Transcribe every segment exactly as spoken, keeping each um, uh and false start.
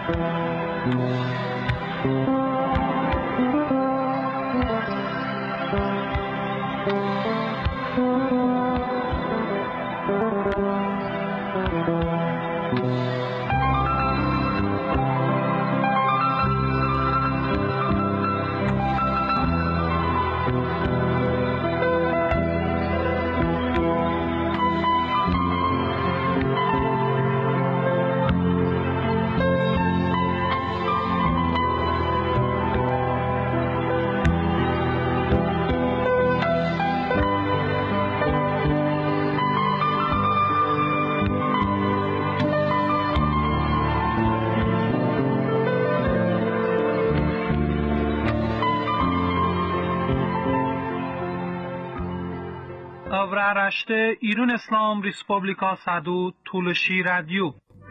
Avraaraşte İran İslam Respublika Sadu Tuluşi Radyo.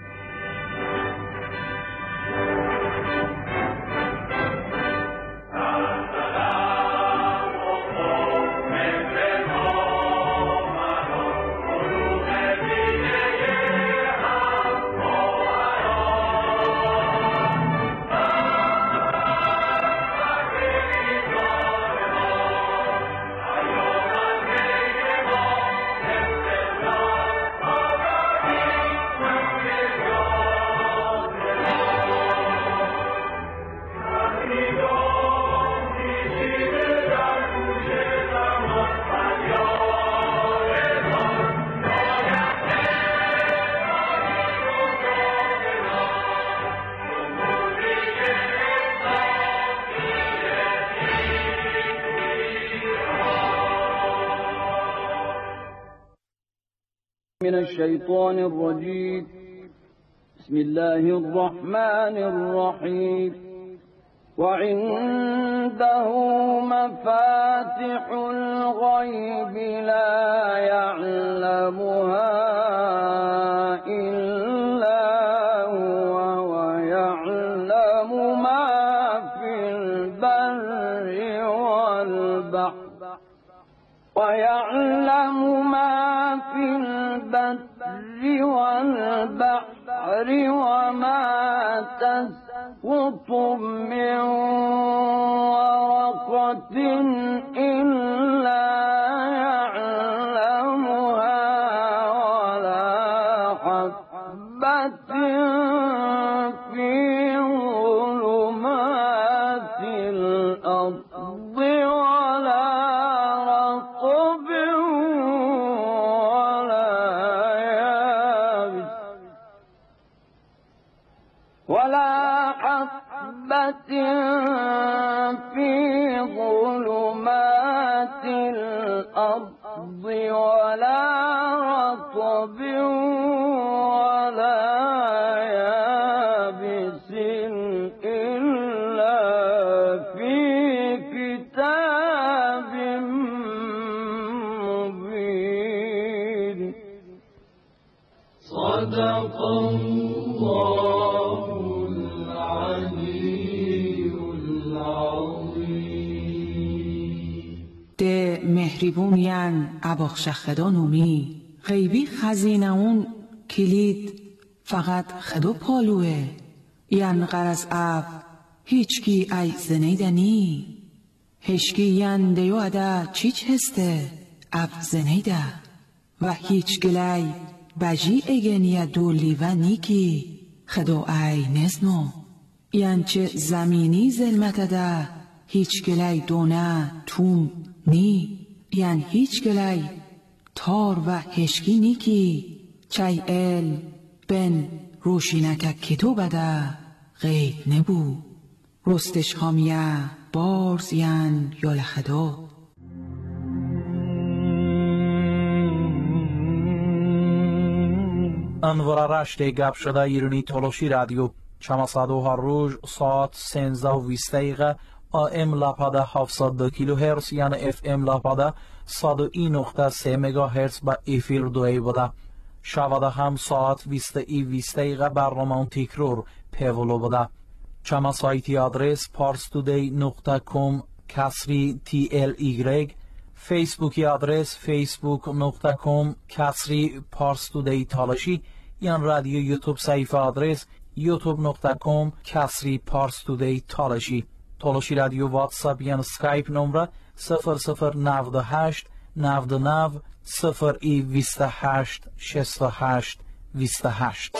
من الشيطان الرجيم بسم الله الرحمن الرحيم وعنده مفاتح الغيب لا يعلمها إلا هو ويعلم ما في البر والبحر ويعلم ما في البر والبحر وما تسقط من ورقة إلا يعلمها ولا حبة في ظلمات الأرض ولا رطب ولا حبة في ظلمات الأرض ولا رطب ولا يابس إلا في كتاب مبين. صدق الله ده مهربونیان اباخش خدانومی غیبی خزینه اون کلید فقط خدو پالوه یان غرز اب هیچکی ای زنیدنی هشکی یان دیو ادا چیچ هسته اب زنیده و هیچ گلی بجی اگنیا دولی و نیکی خدو ای نزنو یان چه زمینی زلمت ده هیچ گلی دونه توم نی یان هیچ گلی تار و هشکی نیکی چای ال بن روشینک کتو بده غید نبو رستش خامیه بارز یان یال خدا. انوراراش ده گپ شده ایرانی تولوشی رادیو چما صدو هر روز ساعت سنزده و بیست دقیقه آم لاپاده هفتصد و دو کیلو هرتز یعنی اف ام لاپاده صد و یک نقطه سه مگا هرتز با افیر دوی بوده. شواده هم ساعت بیست ای بیست دقیقه برنامه تکرار پیولو بوده. چما سایتی آدرس پارستودی نقطه کام کسری تی ال ایگرگ، فیسبوکی آدرس فیسبوک نقطه کام کسری پارستودی تالشی، یان رادیو یوتیوب صفحه آدرس یوتیوب نقطه کام کسری پارس تودی تالشی. تالشی رادیو واتساپ یا اسکایپ نمره صفر صفر نود و هشت نود و نه صفر ای بیست و هشت شصت و هشت بیست و هشت.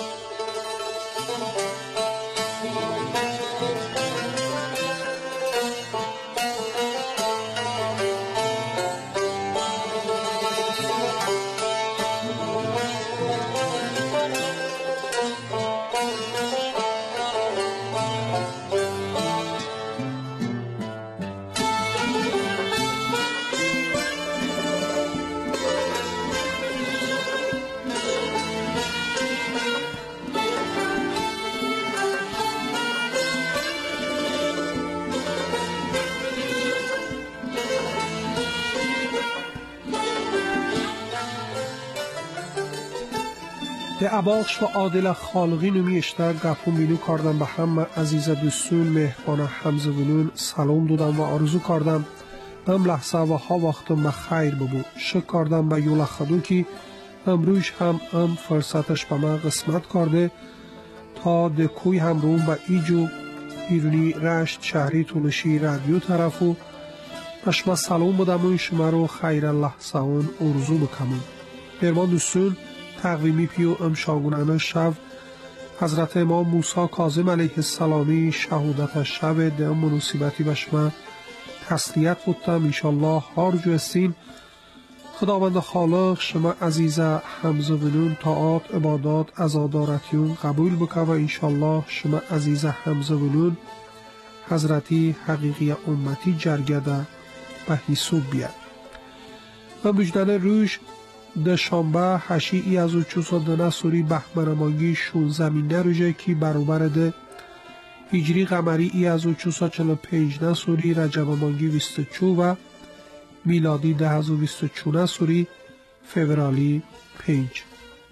به اباخش و عادل خالقی نمی اشتر گپون بینو کردم به همه عزیز دوستون مهربان حمزه ونون سلام دادم و آرزو کردم ام لحظه و ها وقتم به خیر ببو. شک کردم به یولا خدو که امروز هم ام فرصتش به من قسمت کرده تا دکوی هم روم به ایجو ایرونی رشت شهری تولشی رادیو طرفو بشما سلام بودم و شما رو خیر لحظه اون آرزو بکنم. مهربان دوستون تقویمی پیو ام شاگونانه شب حضرت امام موسی کاظم علیه السلامی شهودت شب دم مناسبتی بشما تسلیت بودم. انشالله هارجو استین خداوند خالق شما عزیز حمزه ونون طاعات عبادات عزادارتیون قبول بکن و انشالله شما عزیز حمزه ونون حضرتی حقیقی امتی جرگده به حساب بیاد. و بجدن روش ده شنبه هشت ای از و چوصد سوری بهمن مانگی شونزده مینه روژه کی برابر ده هجری قمری ای از و چوصد چل و پنج سوری رجب مانگی بیست و چو و میلادی ده از و بیست و چونه سوری فوریه پنج.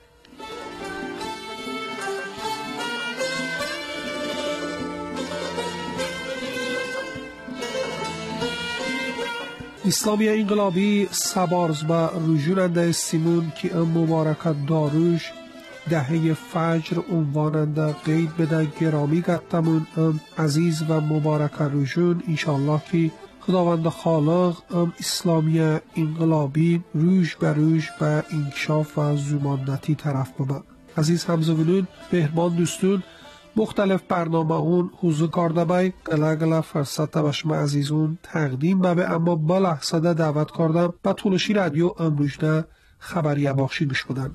اسلامی انقلابی سبارز با رجوننده سیمون که ام مبارکت داروش دهه فجر عنواننده قید بده گرامی گتمون ام عزیز و مبارک رجون انشالله که خداوند خالق ام اسلامی انقلابی روش به روش به انکشاف و زمانتی طرف ببن. عزیز حمزه ونون مهربان دوستون مختلف برنامه اون حضور کرده بای گله گله فرصت به شما عزیزون تقدیم ببه اما با لحظه ده دعوت کردم به تولشی رادیو امروزنه خبری بخشی گوش بدن.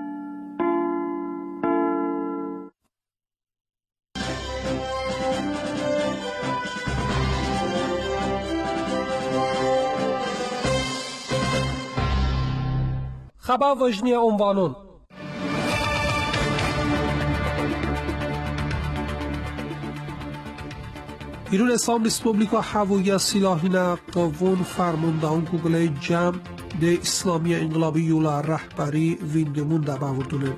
خبر وجنی عنوانون ایران اسلام ریسپوبلیکا هوایی سلاحین قوون فرماندهان گوگل جمع ده اسلامی انقلابی یولا رهبری ویندمون ده باوردونه.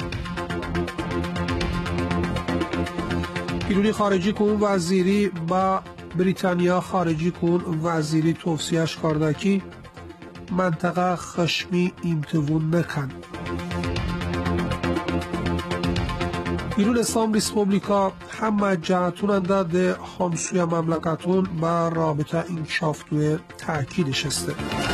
ایرانی خارجی کن وزیری با بریتانیا خارجی کن وزیری توصیهش کرده که منطقه خشمی امتوون نکن. ایران اسلام ریسپوبلیکا همه جهتوننده ده همسوی مملکتون با رابطه انکشاف دوی تأکیدش است.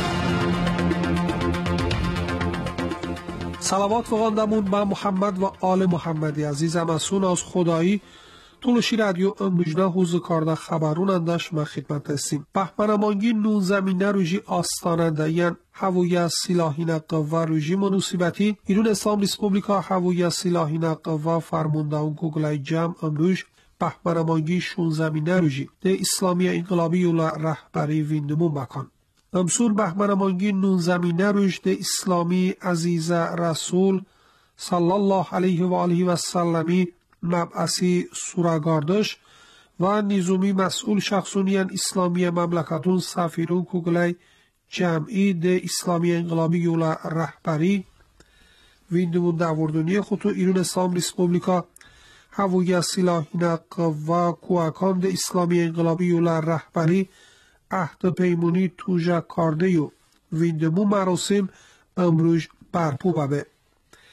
صلوات فقاندمون با محمد و آل محمدی عزیز امسون از خدایی تولشی رادیو امروزنه حوزه کارده خبرونندش ما خدمت هستیم. بهمن مانگی نوزده مینه روژی آستاننده یعن هوایی سلاحین قوه روژی مناسبتی ایران اسلام ریسپوبلیکا هوایی سلاحین قوه فرمانده اون گوگل جمع امروز بهمن مانگی شونزده مینه روژی ده اسلامی انقلابی یولا رهبری ویندمون بکن. امسور بهمن مانگی نوزده مینه روژ ده اسلامی عزیز رسول صلی الله علیه و آله و سلمی مبعثی سوراگاردش و نیزومی مسئول شخصونیان اسلامی مملکتون سفیرون کوگلای جمعی ده اسلامی انقلابی یولا رهبری ویندمون دوردونی خودتو ایران اسلام ریسپوبلیکا هوایی سلاحین قوه کوهکان ده اسلامی انقلابی یولا رهبری عهد پیمونی توجه کرده و ویندمون مراسم امروز برپو ببه.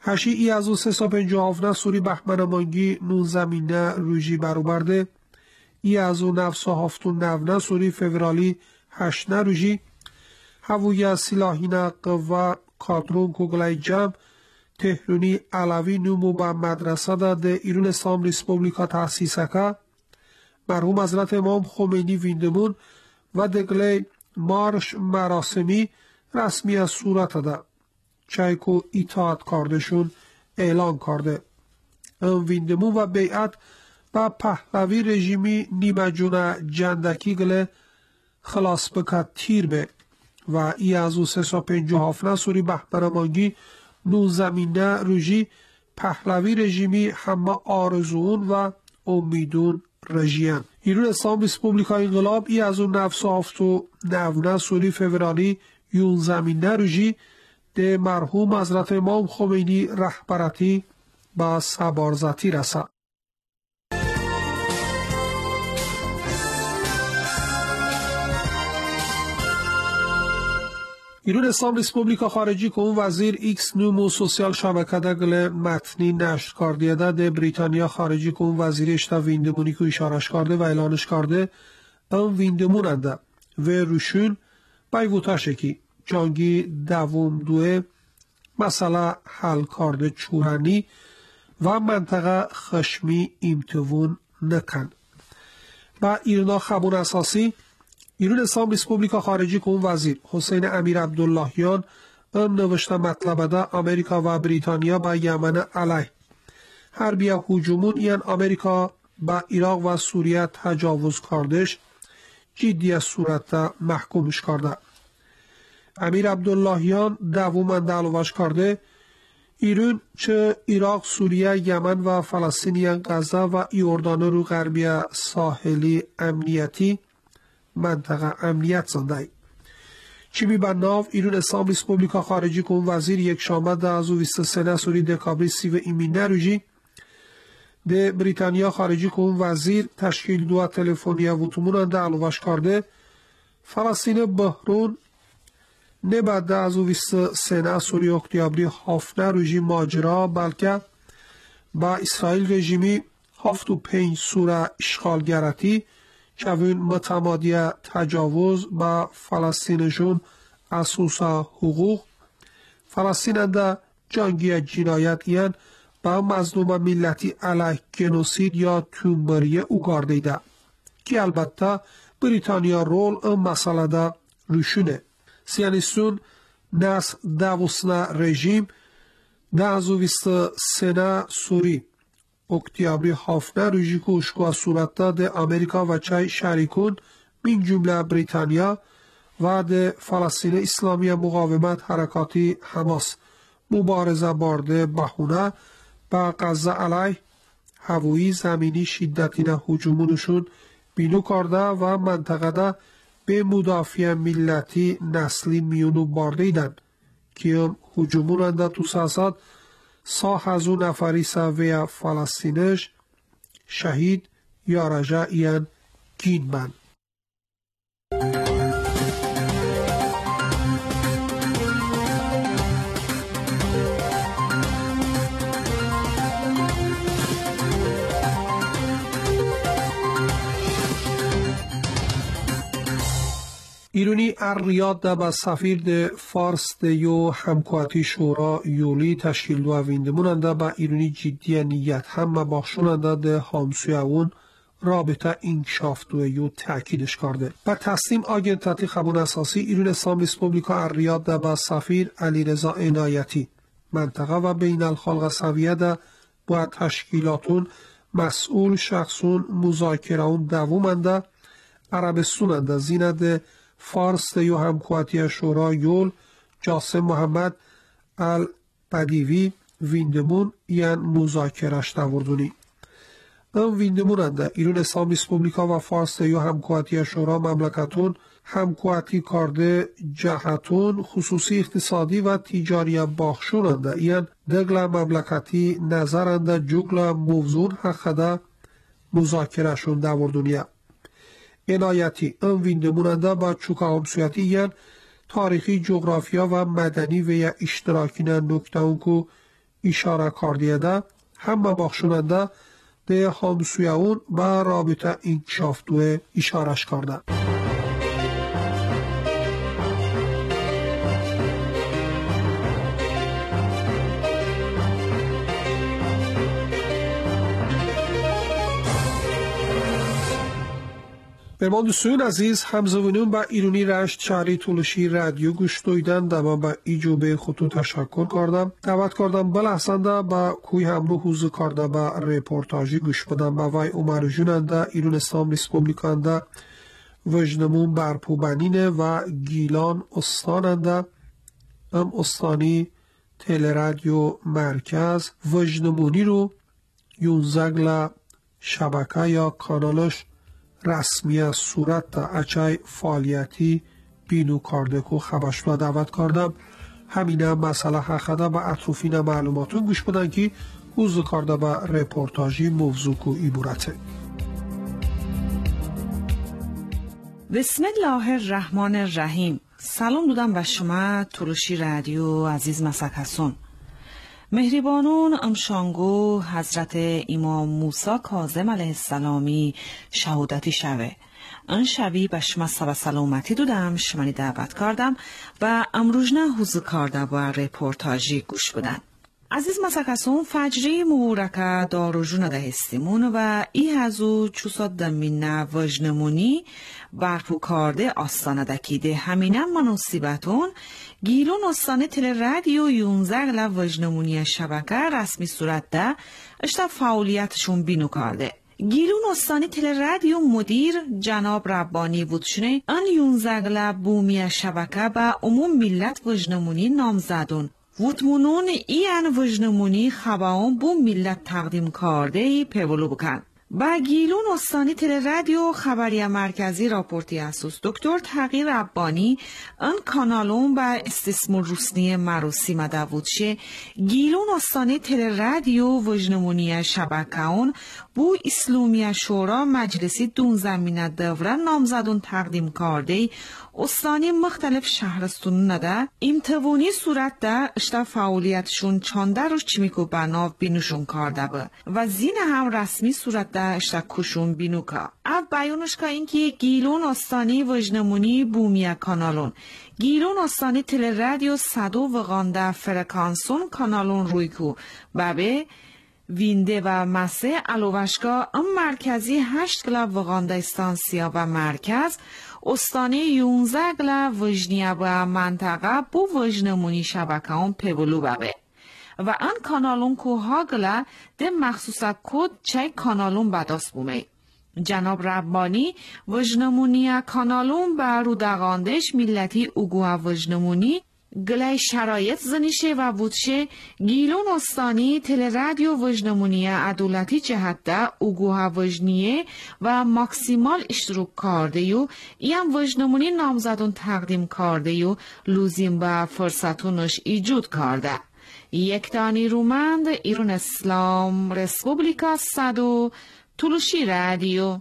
هشی ای از او سه سا پنجو هافنه سوری بحمن مانگی نون زمینه روژی برو برده. ای از او نفسا هافتون نونه سوری فورالی هشنه روژی. هووی سلاحینه قوه کادرون کوگلای جمع تهرونی علوی نومو با مدرسه ده ایرون اسلام ریسپوبلیکا تحسیسکه مرحوم حضرت امام خمینی ویندمون و دگله مارش مراسمی رسمی از صورت ده چای کو اطاعت کاردشون اعلان کرده. ام ویندمون و بیعت با پهلوی رژیمی نیمه جون جندکی گله خلاص بکت تیر به و ای از او سه سا پنجو هافنه سوری بحبرمانگی نون زمینه روژی پهلوی رژیمی همه آرزون و امیدون رژیان. ایرون اسلام ریسپوبلیکا انقلاب ای از اون نفس هفتو نونه سوری فورالی یون زمینه روژی ده مرحوم حضرت امام خمینی رهبرتی با سبارزتی رسد. ایرون اسلام ریسپوبلیکا خارجی که اون وزیر ایکس نومو سوسیال شبکه دگل متنی نشر کردیه ده ده بریتانیا خارجی که اون وزیر اشتا ویندمونی که اشارش کرده و اعلانش کرده ام ویندمون انده و روشون بایوتا شکی جانگی دوم دوه مسئله حل کرده چورانی و منطقه خشمی امتوون نکن. با ایرنا خبون اساسی ایرون اسلام ریسپوبلیکا خارجی که اون وزیر حسین امیر عبداللهیان ام نوشته مطلب ده امریکا و بریتانیا با یمن علیه حربیه هجومون این امریکا با عراق و سوریه تجاوز کردش جدی صورت محکومش کرده. امیر عبداللهیان دوومند علوش کرده ایرون چه عراق، سوریه، یمن و فلسطینیان غزه و یوردان رو غربی ساحلی امنیتی منطقه امنیت زنده چی بی بناو ایرون اسلام ریسپوبلیکا خارجی که وزیر یک شامه ده از او ویست سنه سوری دکابری سی و ایمینه روژی ده بریتانیا خارجی که وزیر تشکیل دو تلفونیه و تومون ده علوش کرده فلسطین بحرون نه بعد ده از او ویست سنه سوری اکتیابری هافنه روژی ماجرا بلکه با اسرائیل رژیمی هفت و پنج سوره اشغالگرتی چون متمادی تجاوز با فلسطینشون اساس حقوق فلسطین انده جنگی جنایت این با مظلوم ملتی علیه جنوسید یا تومبری او گردیده که البته بریتانیا رول این مسئله ده روشونه. سیانیستون نس دوستنه رژیم ده از او ویست سنه سوری اکتیابری هافنه روژی که اشکوا صورت ده امریکا و چای شریکون من جمله بریتانیا و ده فلسطین اسلامی مقاومت حرکاتی حماس مبارزه بارده بهونه با غزه علیه هوایی زمینی شدتین هجومونشون بینو کرده و منطقه ده به مدافع ملتی نسلی میونو بارده ایدن که هجومون انده تو ساساد ساخ از اون نفری سوی فلسطینش شهید یا رجع این گین بند. ایرونی الریاد ده با سفیر ده فارس ده یو همکواتی شورا یولی تشکیل دو ویندموننده با ایرونی جدی نیت هم باخشوننده ده همسوی اون رابطه انکشاف دو یو تأکیدش کرده. با تصمیم آگنتاتی خبون اساسی ایرون اسلام ریسپوبلیکا الریاد ده با سفیر علیرضا عنایتی منطقه و بین الخلق سویه ده با تشکیلاتون مسئول شخصون مذاکرون دوومنده عربستوننده زینده فارس یو همکواتی شورا یول جاسم محمد البدیوی ویندمون یعن مذاکرش دوردونی. ام ویندمون انده ایرون اسلام ریسپوبلیکا و فارس یو همکواتی شورا مملکتون همکواتی کرده جهتون خصوصی اقتصادی و تجاری باخشون انده یعن دگل مملکتی نظر انده جگل موضوع حقده مذاکرشون دوردونیه. عنایتی ام ویندموننده با چوکا همسویتی یعن تاریخی جغرافیا و مدنی و یا اشتراکی نکته اون که اشاره کردیه ده هم باخشوننده ده همسویون و رابطه انکشاف دوه اشارش کرده. برمان دوستان عزیز، همزوانون با ایرانی رشت شهری تولشی رادیو گوش دویدن و من با ایجوبه خودتون تشکر کردم. دعوت کردم بلحسنده با کوی همرو حوزو کرده با رپورتاجی گوش بدم با وای عمر جوننده ایران اسلام ریسپوبلیکانده وجنمون برپو بنینه و گیلان استاننده ام استانی تل رادیو مرکز وجنمونی رو یونزگل شبکه یا کانالش رسمی صورت تا اچای فعالیتی بینو کرده که خبرش را دعوت کردم. همینه مسئله حقیقه و اطروفین معلوماتون گوش بدن که حوزو کرده و رپورتاجی موضوع که ایبورته. بسم الله الرحمن الرحیم. سلام دودم به شما تولشی رادیو عزیز مسکسون. مهربانون امشانگو حضرت امام موسی کاظم علیه السلامی شهادتی شوه. ان شبی به شما سب سلامتی دودم شمانی دعوت کردم و امروژنه حوزو کرده و رپورتاجی گوش بدن. عزیز مسکسون فجری مبورکه داروژونه ده استیمون و ای هزو چوساد دمینه وجنمونی برپو کرده آستانه دکیده همینه مناسبتون گیلون آستانه تل رادیو یونزگل وجنمونی شبکه رسمی صورت ده اشتا فعالیتشون بینو کرده. گیلون آستانی تل رادیو مدیر جناب ربانی بودشونه ان یونزگل بومی شبکه با عموم ملت وجنمونی نام زدون. وطمونون این وجنمونی خباون بو ملت تقدیم کرده ای پیولو بکن. با گیلون استانی تل رادیو خبری مرکزی راپورتی اسوس دکتر تغییر ربانی ان کانالون با استثمار روسنی مروسی مدوودشه گیلون استانی تل رادیو وجنمونی شبکهون بو اسلامی شورا مجلسی دون زمینه دوره نامزدون تقدیم کرده استانی مختلف شهرستون نده امتوانی صورت ده اشتا فعالیتشون چانده روش چمیکو بناو بینوشون کرده با و زین هم رسمی صورت ده اشتا کشون بینو که او بیانش که این که گیلون استانی وجنمونی بومیه کانالون گیلون استانی تل رادیو صدو وغانده فرکانسون کانالون روی کو بابه وینده و مسه علوشگاه ام مرکزی هشت گلاب وغانده استانسیا و مرکز استانی یونزه گلاب وجنیه و منطقه بو وجنمونی شبکه هم پیولو بابه و ان کانالون که ها گلاب ده مخصوصا کد چای کانالون بداست بومه. جناب ربانی وجنمونی کانالون با رودغاندش ملتی اوگوه وجنمونی گلای شرایط زنیشه و بودشه گیلون استانی تل رادیو وجنمونی عدالتی جهت ده اوگوه وجنیه و ماکسیمال اشتروک کرده یو این وجنمونی نامزدون تقدیم کرده یو لوزیم و فرصتونش ایجود کرده. یک تانی رومند ایران اسلام ریسپوبلیکا صدو تولشی رادیو.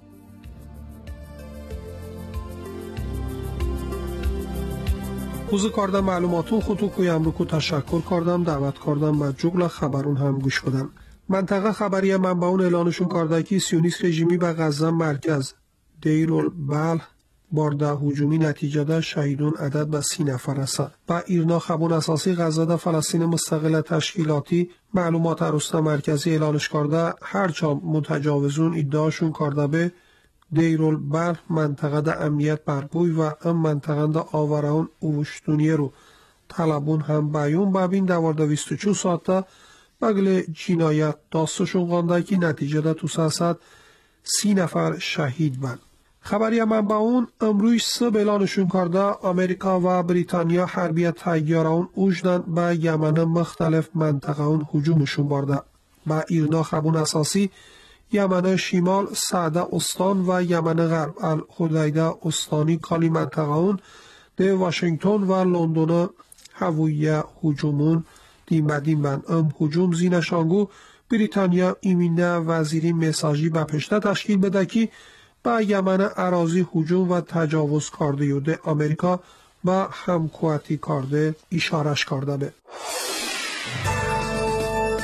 حوزو کردم معلوماتون خودتو کویم رو که تشکر کردم دعوت کردم و جغل خبرون هم گوش بدن. منطقه خبری منبعون اعلانشون کرده که سیونیست رژیمی به غزه مرکز دیرالبلح بارده هجومی نتیجه ده شهیدون عدد به سی نفر است. با ایرنا خبون اساسی غزه ده فلسطین مستقل تشکیلاتی معلومات عروسته مرکزی اعلانش کرده هرچند متجاوزون ادعاشون کرده به دیرالبلح منطقه ده امنیت برپوی و ام منطقه ده آوران اوشتونیه رو طلبون هم بیون ببین دوارده ویست و چو ساعته بگل جنایت داستشون قانده که نتیجه ده تو ساسد سی نفر شهید بند. خبری منبعون امروز سه اعلانشون کرده امریکا و بریتانیا حربی تیاران اوجدن به یمن مختلف منطقه اون هجومشون برده. با ایرنا خبون اساسی یمن شمال سعده استان و یمن غرب الحدیده استانی کالی منطقه اون ده واشنگتن و لندن هویه هجومون دیمدین بند. ام هجوم زینشانگو بریتانیا ایمینه وزیری مساجی به پشته تشکیل بده که با یمن اراضی هجوم و تجاوز کرده یوده امریکا با همکواتی کرده اشارش کرده به.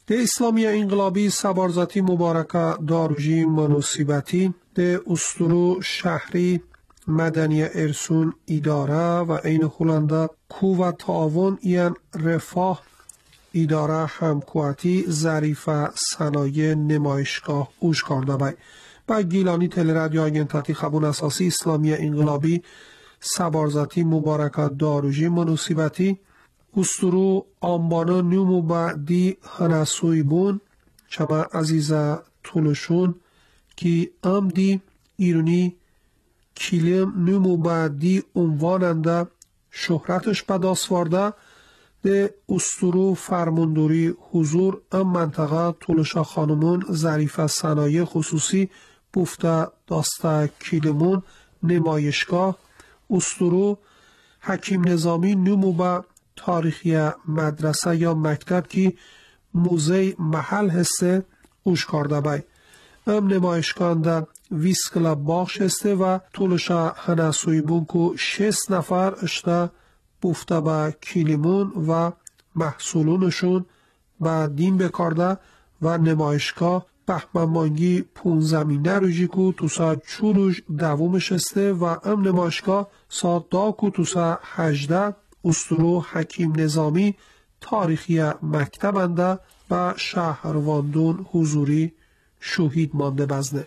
ده اسلامی انقلابی سبارزاتی مبارکه داروژی منوسیبتی ده استرو شهری مدنی ارسون اداره و این خلنده کو و تعاون این رفاه اداره همکواتی ظریف صنایع نمایشگاه اوش کرده بای با گیلانی تل رادیو آگنتاتی خبون اساسی اسلامی انقلابی سبارزاتی مبارکه داروژی منوسیبتی استرو آنبانا نومو با دی هنسوی بون چما عزیزه طولشون که ام دی ایرونی کلیم نومو با دی عنواننده شهرتش بداسوارده ده استرو فرمانداری حضور ام منطقه طولشا خانمون ظریف صنایع خصوصی بفته داسته کلیمون نمایشگاه استرو حکیم نظامی نومو با تاریخی مدرسه یا مکتب که موزه محل هسته اوش کرده بای ام نمایشگاه در ویسکلا باخش هسته و طولشا هنسوی بون که شست نفر اشته بفته با کلیمون و محصولونشون با دین بکارده و نمایشگاه بهمنمانگی پونزمینه روژی که توسا چوروش دوومش هسته و ام نمایشگاه سا دا که توسا هجده استرو حکیم نظامی تاریخی مکتبنده و شهرواندون حضوری شهید مانده بزنه.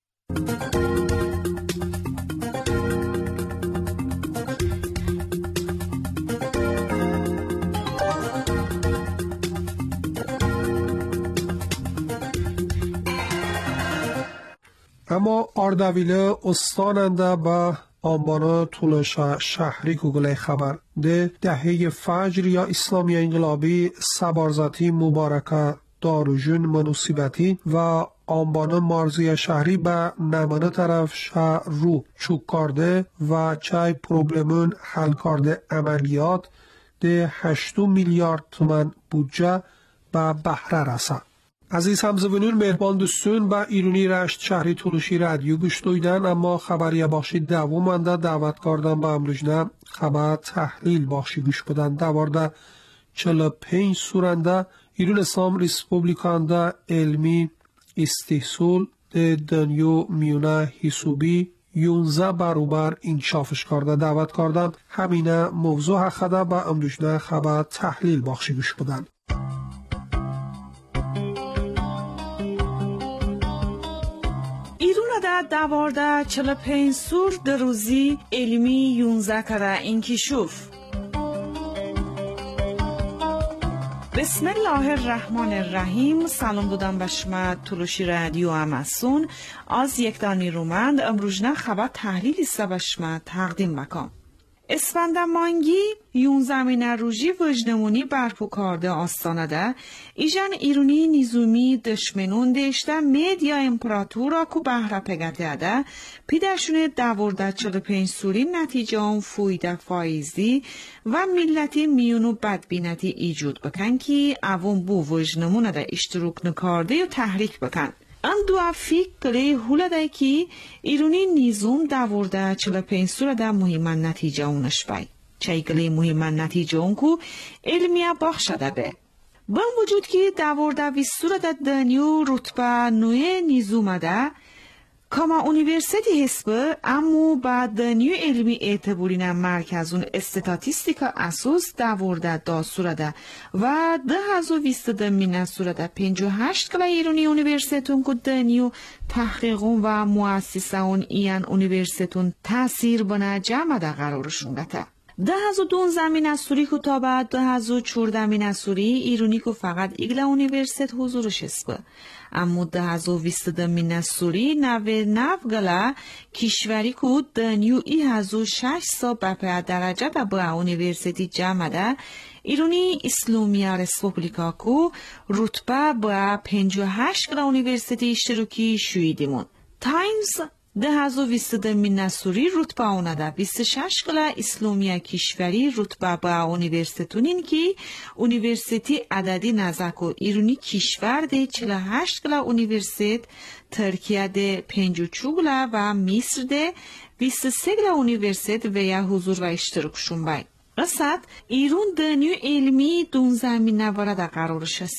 اما آردویله استاننده با آنبانا طولشا شهری گوگل خبر ده دهه فجر یا اسلامی انقلابی سبارزاتی مبارکه داروژون منوسیبتی و آنبانا مارزی شهری به نمانه طرف شهر رو چوک کرده و چای پروبلمون حل کرده عملیات ده هشت میلیارد تومان بودجه به بهره رسد. عزیز همزبانان مهربان دوستون با ایرانی رشت شهری طولشی رادیو گوش دویدن اما خبری بخشی دوم انده دعوت کردن با امروزنه خبر تحلیل بخشی گوش بدن دوارده چهل و پنج سورنده ایران اسلام ریسپوبلیکانده علمی استحصول دنیو میونه حسوبی یونزه برابر انکشافش کرده دعوت کردن همینه موضوع خدا با امروزنه خبر تحلیل بخشی گوش بدن. دوارده چهل و پنج سور در روزی علمی یونزه کره انکشاف. بسم الله الرحمن الرحیم. سلام دادم به شما طولشی رادیو اماسون از یک دانی رومند امروزنه خبر تحلیلی سه به شما تقدیم بکنم. اسفندمانگی یون زمین روژی وجنمونی برپو کرده آستانه ده ایجان ایرونی نیزومی دشمنون دشته میدیا امپراتورا کو بهره پگته ده پیدرشون دوارده چل پنج سوری نتیجه هم فویده فایزی و ملتی میونو بدبینتی ایجود بکن که اوون بو وجنمونه ده اشتروک نکارده و تحریک بکن. ام دو افیق کلی هوله ده که ایرونی نیزوم دوارده چل پنج سوره ده مهمان نتیجه اونش بای. چای کلی مهمان نتیجه اون که علمیه بخشده به. با وجود که دوارده ویست سوره ده دنیو رتبه نوی نیزومه ده کاما اونیورسیتی حسبه امو با دنیو علمی اعتبورینه مرکزون استاتیستیکا اسوس دوارده دا سوره ده و ده هزو ویست ده مینه سوره ده پنج و هشت کلا ایرونی اونیورسیتون که دنیو تحقیقون و مؤسسه اون ایان اونیورسیتون تاثیر بنا جمع ده قرارشون گته. ده هزو دون زمین اسوری که تا بعد ده هزو چورده مین اسوری ایرونی که فقط ایگلا اونیورسیت حضورش اسبه. اما ده هزو ویست ده مین اسوری نوه نو گلا کشوری که دنیو ای هزو شش سا بپه درجه به با اونیورسیتی جمع ده ایرونی اسلامی رسپوبلیکا که رتبه با پنج و هشت گلا اونیورسیتی اشتراکی شویدیمون. تایمز ده هزو ویست ده مین اسوری رتبه اونه ده بیست و شش گلا اسلامی کشوری رتبه با اونیورسیتونین که اونیورسیتی عددی نزک و ایرونی کشور ده چهل و هشت گلا اونیورسیت ترکیه ده پنج و چهار گلا و مصر ده بیست و سه گلا اونیورسیت و یا حضور و اشتراکشون بای. رسد ایرون دنیو علمی دون زمین نواره ده قرارش هسته.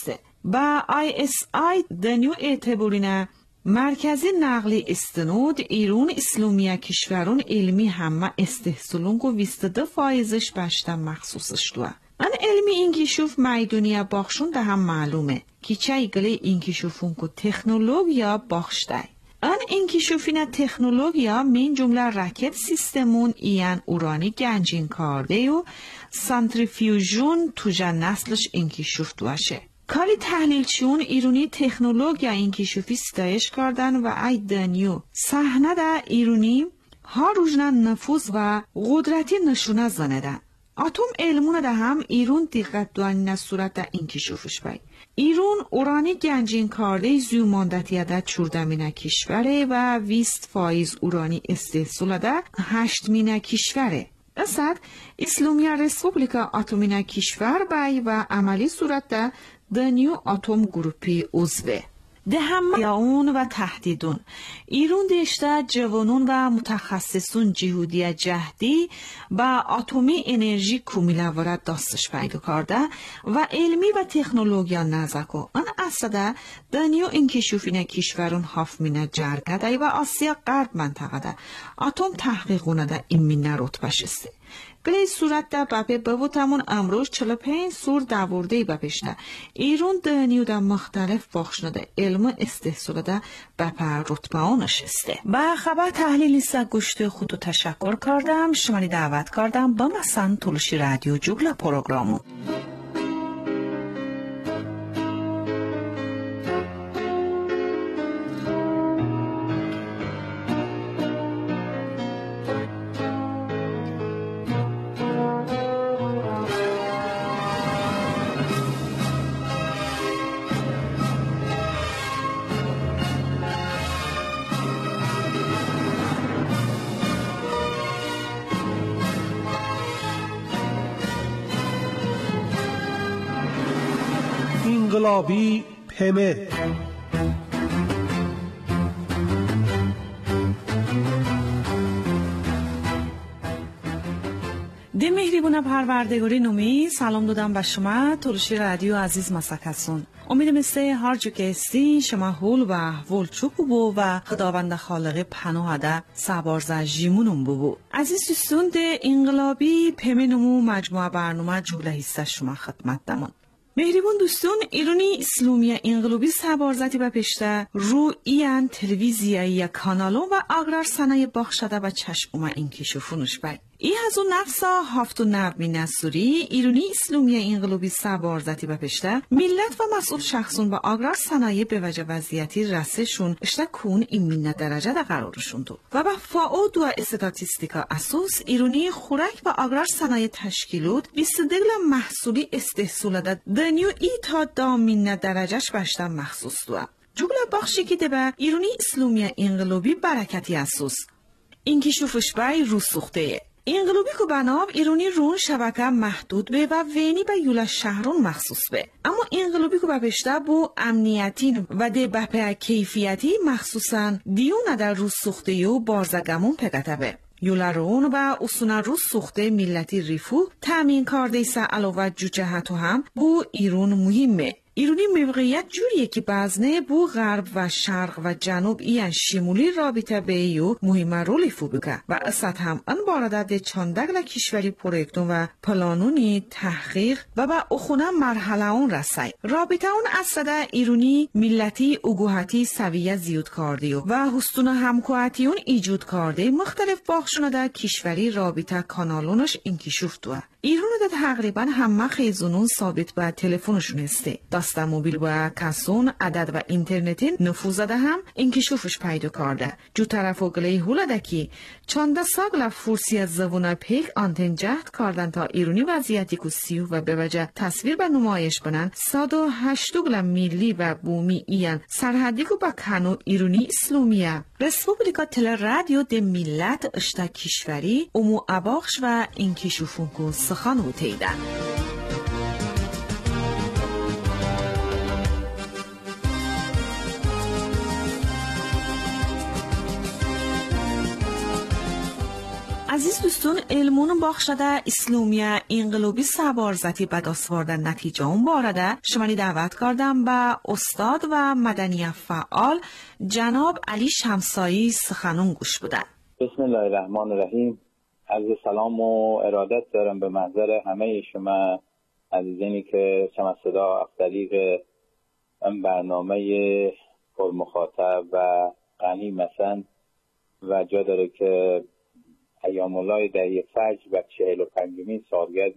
با آی اس آی دنیو اعتبارینه مرکزی نقلی استنود ایرون اسلامیه کشورون علمی همه استحصالون و بیست و دو فایزش باشتن مخصوصش دوه. ان علمی انکشاف میدونیه باخشون ده هم معلومه که چه ایگلی انکشافون که تکنولوژیا باخشتای. ان انکشافین تکنولوژیا من جمله راکت سیستمون ایان اورانی گنجین کارده و سانتریفیوژون توجه نسلش انکشاف دوشه. کاری تحلیلچیون ایرانی تکنولوژیا انکشافی ستایش کردن و ای دنیو صحنه ده ایرانی ها روزنه نفوذ و قدرتی نشونه زنده. اتم علمونه ده هم ایران دقت دوانی صورت ده انکشافش بای. ایران اورانی گنجین کارده زیوماندتیه ده چوردمینه کشوره و ویست فایز اورانی استحصال ده هشتمینه کشوره. اصد اسلامیه رسپوبلیکا اتمینه کشور بای و عملی صورت ده دنیو اتم گروپی عضوه. ده هم یاون و تهدیدون ایران دشته جوانون و متخصصون جهودی جهدی با اتمی انرژی کومیله ورد داستش پیدا کرده و علمی و تکنولوژیا نزکو ان اصده دنیو انکشافینه کشورون هفمینه جرگده و آسیا غرب منطقه ده اتم تحقیقونه ده این مینه رتبش است. گلی صورت ده بپه بوتمون امروز چهل و پنج سور داوردهی بپشته. ایران دنیو ده مختلف بخش نده علم استحصال ده بپه رتبه آنش استه. با خبر تحلیلی سا گوشت خودو تشکر کردم. شمانی دعوت کردم با مثلا تولشی رادیو جوگلا پروگرامو. انقلابی پمه ده مهریبونه پروردگاری نومی سلام دادم به شما تولشی رادیو عزیز مسکسون. امیدم است هر جو که استی شما حول و احوال چوکو بو و خداوند خالق پناه ده سبارزه جیمونم بو. عزیز دوستان ده انقلابی پمنمو مجموعه برنامه جوله هسته شما خدمت دمون. مهریبون دوستان ایرانی اسلامی انقلابی سبارزتی به پشته رو این تلویزیایی یا کانالون و آگرار صنایع باخشده و چشم اومه انکشافونش بای. ای از اون نفسا هفت و نرمی نصوری ایرانی اسلامی انقلابی سبارزتی به پشته ملت و مسئول شخصون با آگرار صنایع به وجه وضعیتی رسشون اشته کون این مینه درجه ده قرارشون دو و با فاعود و استاتیستیکا اساس ایرانی خورک و آگرار صنایع تشکیلود بیست دگل محصولی استحصال ده دنیو ای تا دا مینه درجهش بشتن مخصوص دو جگل بخشی که ده به ایرانی اسلامی انقلابی برکتی اساس انکشافش بای رو سوخته انقلابی که بناب ایرانی رون شبکه محدود به و وینی به یولا شهرون مخصوص به اما انقلابی که بپشته بو امنیتی و ده بپه کیفیتی مخصوصا دیون در روز سوخته و بارزگمون پگته به یولا رون و اصول روز سوخته ملتی ریفو تامین کرده سا علاوه جو جهتو هم بو ایران مهمه. ایرانی موقعیت جوریه که بازنه بو غرب و شرق و جنوب این شمولی رابطه به ایو مهم رولی فو بگه و اصد هم ان بارده ده چندگل کشوری پرویکتون و پلانونی تحقیق و با اخونه مرحله اون رسای. رابطه اون اصده ایرانی ملتی اگوهتی سویه زیاد کرده و حستون همکوهتی اون ایجود کرده مختلف باخشونه ده کشوری رابطه کانالونش انکشاف دوه. ایران ده تقریبا همه خیزونون ثابت به تلفنشون هسته. دست موبیل و کسون عدد و اینترنتی نفوذ ده هم انکشافش پیدا کرده. جو طرف و گلی هوله ده که چانده ساگل فرسی از زبونه پیک آنتن جهد کردن تا ایرانی وضعیتی که سیو و به وجه تصویر به نمایش بنن صد و هشت گل میلی و بومی این سرحدی که با کنو ایرانی اسلامیه. رسپوبلیکا تل رادیو ده ملت اشتا کشوری امو اباخش و انکشافون که سخن و تیده. عزیز دوستان، علمون بخشده اسلومیه انقلابی سوارزتی به دستوردن نتیجه اون بارده شمانی دعوت کردم به استاد و مدنی فعال جناب علی شمسایی سخنون گوش بودن. بسم الله الرحمن الرحیم. عرض سلام و ارادت دارم به محضر همه شما عزیزانی که شما صدا از طریق این برنامه پرمخاطب و غنی مثلا و جا داره که ایام الله دهه فجر و چهل و پنجمین سالگرد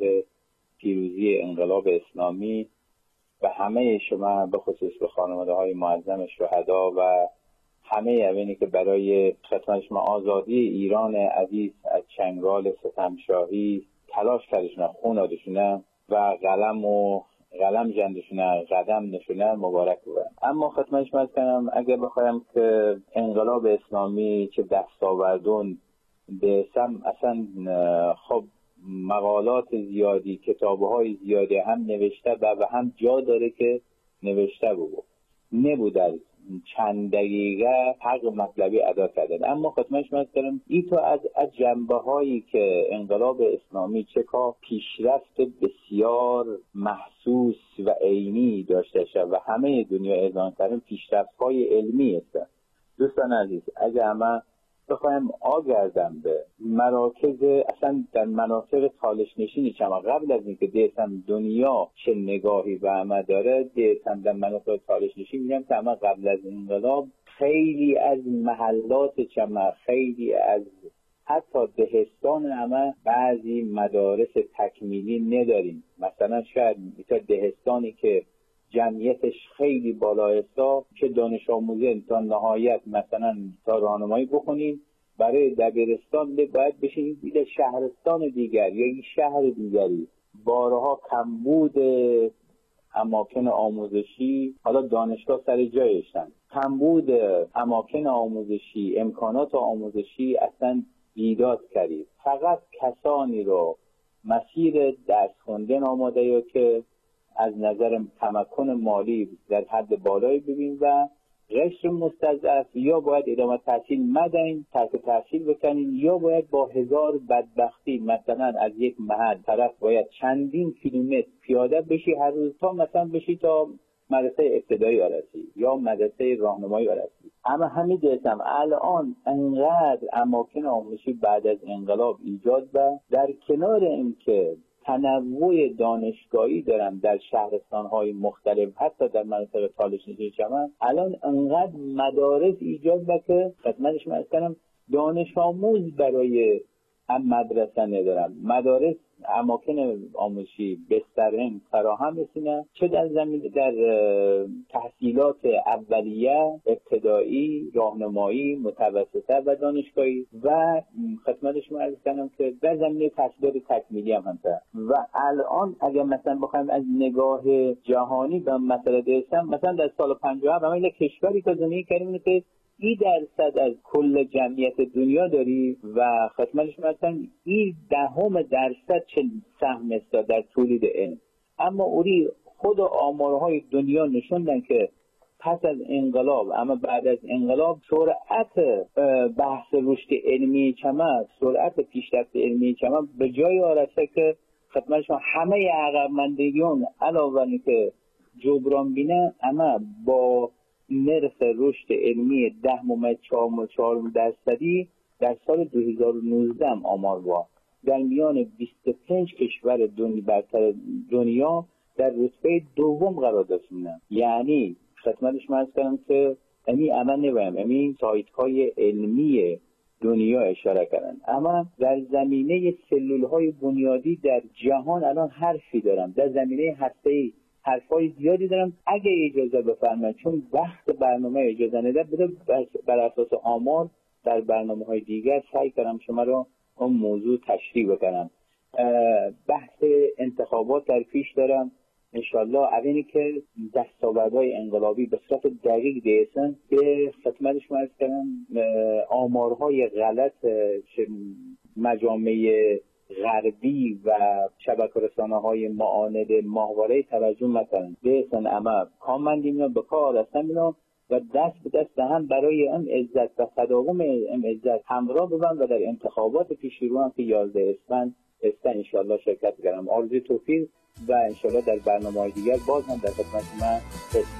پیروزی انقلاب اسلامی و همه شما به خصوص به خانواده های معظم شهدا و همه اوینی که برای خدمت شما آزادی ایران عزیز از چنگال ستمشاهی تلاش کردشونه، خون دادشونه و قلم و قلم جندشونه، قدم نشونه مبارک بود. اما خدمت شما کنم اگر بخوایم که انقلاب اسلامی چه دستاوردون به سم اصلا خب مقالات زیادی، کتاب‌های زیادی هم نوشته و هم جا داره که نوشته بود، نبود چند دقیقه حق مطلبی ادا کردن. اما خدمتش من دارم این تو از, از جنبه هایی که انقلاب اسلامی چه که پیشرفت بسیار محسوس و عینی داشته شد و همه دنیا اعلام کردن پیشرفت های علمی است. دوستان عزیز، اگه همه بخوایم آگردم به مراکز اصلا در مناطق تالش نشینی چما قبل از اینکه دیتم دنیا چه نگاهی به همه داره، دیتم در مناطق تالش نشین میگم که همه قبل از انقلاب خیلی از محلات چما، خیلی از حتی دهستان همه بعضی مدارس تکمیلی نداریم. مثلا شاید تا دهستانی که جمعیتش خیلی بالایستا که دانش آموزی تا نهایت مثلا تا راهنمایی بخونین، برای دبیرستان باید بشین بیل شهرستان دیگر یا این شهر دیگری. بارها کمبود اماکن آموزشی، حالا دانشگاه سر جایشن، کمبود اماکن آموزشی، امکانات آموزشی اصلا بیداد کردید. فقط کسانی رو مسیر درس خوندن آماده یا که از نظر تمکن مالی در حد بالایی ببین و قشر مستضعف یا باید ادامه تحصیل مدین، ترک تحصیل بکنین، یا باید با هزار بدبختی مثلا از یک محل طرف باید چندین کیلومتر پیاده بشی هر روز تا مثلا بشی تا مدرسه ابتدایی برسی یا مدرسه راهنمایی برسی. اما همین دیدم الان انقدر اماکن آموزشی بعد از انقلاب ایجاد و در کنار این که تنوع دانشگاهی دارم در شهرستان‌های مختلف، حتی در مناطق تالش نشین چمن الان انقدر مدارس ایجاد و که خدمتش من کنم دانش آموز برای هم مدرسه ندارم. مدارس اماکن آموزشی بسترین فراهم رسینه، چه در زمین در تحصیلات اولیه، ابتدایی، راهنمایی، متوسطه و دانشگاهی و خدمتش من عرض کنم که در زمینه تحصیلات تکمیلی هم هست. و الان اگر مثلا بخوایم از نگاه جهانی به مسئله دیدم، مثلا در سال پنجاه هم همین کشوری که زندگی کردیم که ای درصد از کل جمعیت دنیا داری و خدمتش مثلا ای دهم درصد چه سهم است در تولید علم. اما اوری خود آمارهای دنیا نشوندن که پس از انقلاب، اما بعد از انقلاب سرعت بحث رشد علمی چما، سرعت پیشرفت علمی چما به جای آرسته که خدمتش همه عقب ماندگیان علاوه اینکه جبران بینه، اما با نرخ رشد علمی ده ممیز چهار درصدی در سال دو هزار و نوزده هم آمار با در میان بیست و پنج کشور دنیا برتر دنیا در رتبه دوم قرار داشتن. یعنی خدمتش من کنم که امی عمل نویم امی سایت های علمی دنیا اشاره کردن. اما در زمینه سلول های بنیادی در جهان الان حرفی دارم، در زمینه هسته‌ای حرفای زیادی دارم. اگه اجازه بفرمایید چون وقت برنامه اجازه نده بده بر اساس آمار در برنامه‌های دیگر سعی کنم شما رو اون موضوع تشریح بکنم. بحث انتخابات در پیش دارم انشالله. اولی که دستاوردهای انقلابی به صورت دقیق دیسن به خدمتش مرز کنم آمارهای غلط مجامع غربی و شبکه رسانه های معاند ماهواره توجه مثلا دیسن اما کامندیم به کار هستم اینا و دست به دست هم برای ام عزت و تداوم ام عزت همراه بودن و در انتخابات پیش رو هم که یازده اسفند است انشالله شرکت کردم. آرزوی توفیق و انشالله در برنامه‌های دیگر باز هم در خدمت من هستم.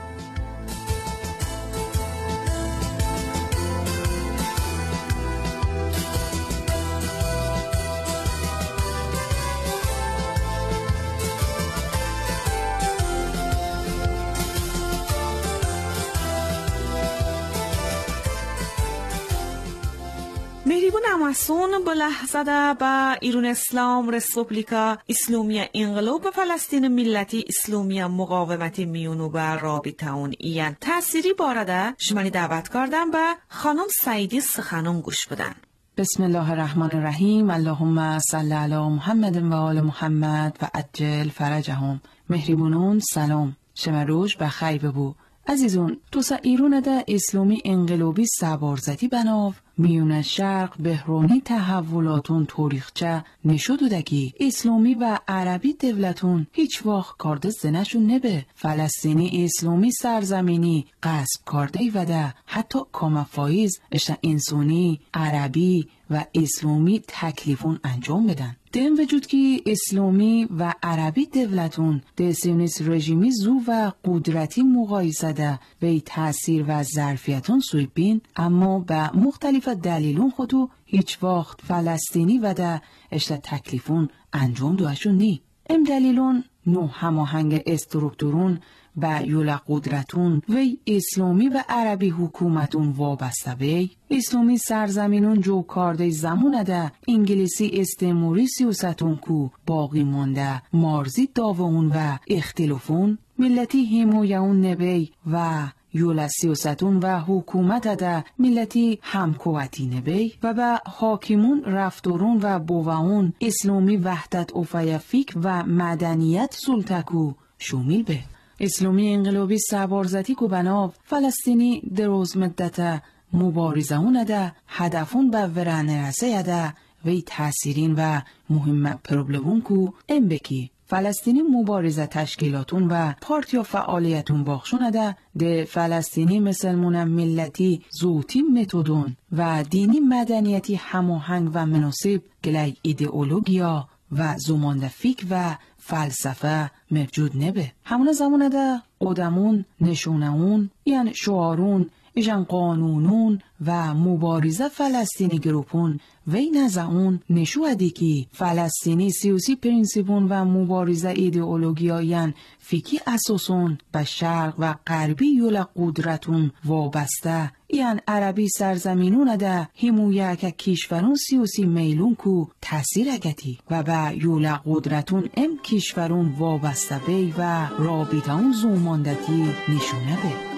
مهریبون اماسون به لحظه با ایران اسلام رسپوبلیکا اسلامی انقلاب فلسطین ملتی اسلامی مقاومتی میونو به رابطه اون ایان تأثیری بارده شمانی دعوت کردم به خانم سعیدی سخنم گوش بدن. بسم الله الرحمن الرحیم. اللهم صل علی محمد و آل محمد و عجل فرجهم. مهریبونون سلام، شما روز بخیر ببو. عزیزون، توسا ایران ده اسلامی انقلابی سبارزتی بناف میون شرق بهرانی تحولاتون تاریخچه نشدو دکی اسلامی و عربی دولتون هیچ وقت کارده زنشون نبه فلسطینی اسلامی سرزمینی قصب کارده و ده حتی کامفایز اشتا انسانی عربی و اسلامی تکلیفون انجام بدن. دم وجود که اسلامی و عربی دولتون ده سیونیست رژیمی زو و قدرتی مقایسه ده به تأثیر و ظرفیتون سوی بین، اما به مختلف دلیلون خودو هیچ وقت فلسطینی و ده اشتا تکلیفون انجام دوشون نی. ام دلیلون نو هماهنگ استرکتورون با یولا قدرتون وی اسلامی و عربی حکومتون وابسته وی اسلامی سرزمینون جو کارده زمونه ده انگلیسی استعماری سیاستون کو باقی مانده مارزی داوون و اختلافون ملتی همویون نبی و یولا سیاستون و حکومت ده ملتی همکوتی نبی و با حاکمون رفتارون و بوون اسلامی وحدت افیافیک و مدنیت سلطکو شامل به اسلامی انقلابی سبارزتی کو بناف فلسطینی دروز مدت مبارزه اون ده هدفون به ورانه رسه ده وی تأثیرین و مهم پروبلمون کو ام بکی فلسطینی مبارزه تشکیلاتون و پارتیا فعالیتون باخشون ده ده فلسطینی مسلمون ملتی زوتی متدون و دینی مدنیتی هماهنگ و مناسب گلی ایدئولوژیا و زمانده فیک و فلسفه موجود نبه. همون زمان ده قدمون نشونهون یعنی شعارون ایجان قانونون و مبارزه فلسطینی گروپون وی نزعون نشوهدی که فلسطینی سیاسی پرینسیپون و مبارزه ایدئولوژیایان فیکی اساسون به شرق و غربی یولا قدرتون وابسته یعنی عربی سرزمینون ده همویه که کشورون سیاسی میلون کو تأثیر اگتی و به یولا قدرتون ام کشورون وابسته بی و رابطه اون زوماندتی نشونه بی.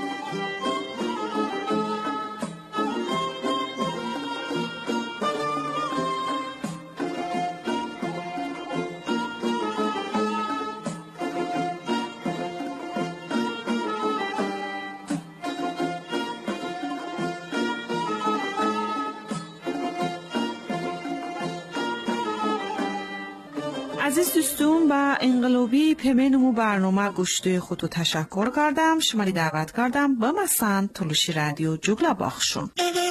عزیز دوستون با انقلابی پیمنمو برنامه گوشته خودو تشکر کردم. شمالی دعوت کردم با مسند تلوشی رادیو جگلا باخشون.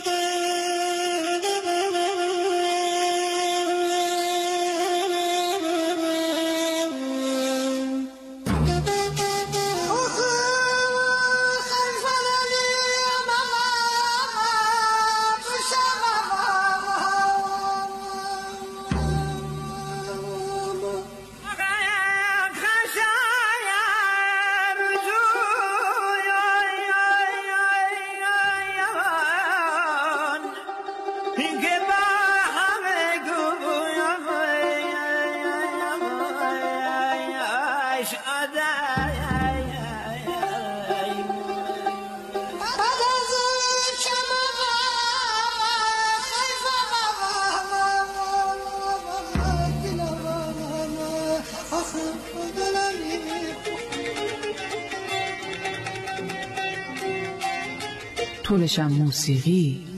طولشم موسیقی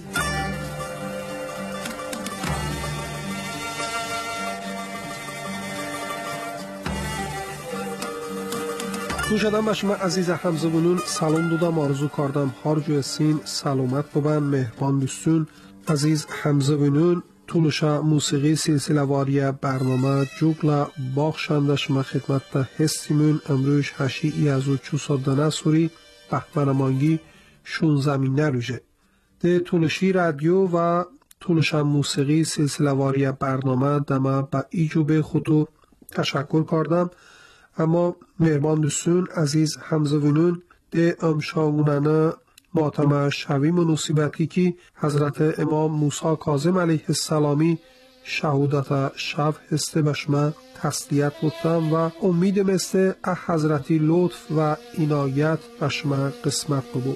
توشدم به شما عزیز حمزه بونون سلام دادم، آرزو کردم هر جای سین سلامت ببن. مهربان دوستون عزیز حمزه بونون طولشا موسیقی سلسله واری برنامه جوگلا باخشنده شما خدمت هستیمون. امروز هشی ای از و چوساد دانه سوری بحمنمانگی شون زمینه روژه ده طولشی رادیو و طولشا موسیقی سلسله واری برنامه دمه با ایجوب خودو تشکر کردم. اما مهربان دوستون عزیز حمزه بونون ده امشاگونانه ماتم شوی منوسیبتی که حضرت امام موسی کاظم علیه السلامی شهودت شب هسته بشما تسلیت بودم و امید مثل حضرتی لطف و عنایت بشما قسمت بود.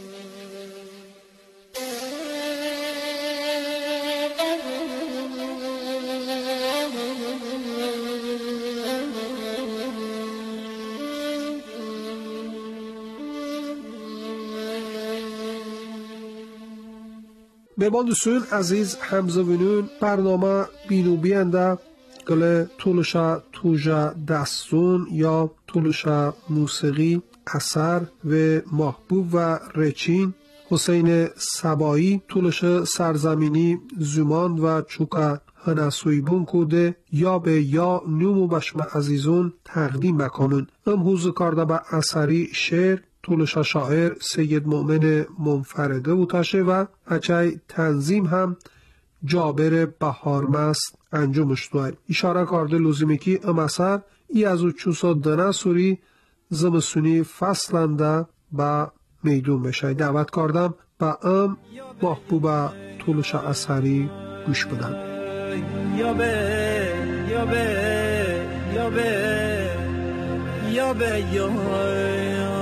مهربان دوستون عزیز حمزه بونون برنامه بینو بینده گله طولشا توجه دستون یا طولشا موسیقی اثر و محبوب و رچین حسین سبایی طولش سرزمینی زمان و چوکا هنسوی بون کوده یا به یا نیومو بشم عزیزون تقدیم بکنون. ام حوزو کرده به اثری شعر طولش شاعر سید مؤمن منفرده بودشه و اچای تنظیم هم جابر بهارمست انجامش دوید. اشاره کرده لزومی که ام اثر ای از او چوسا دنه سوری زمستونی فصلنده با میدون بشه. دعوت کردم با ام محبوب طولش اثری گوش بدن. یا به یا به یا به یا به یا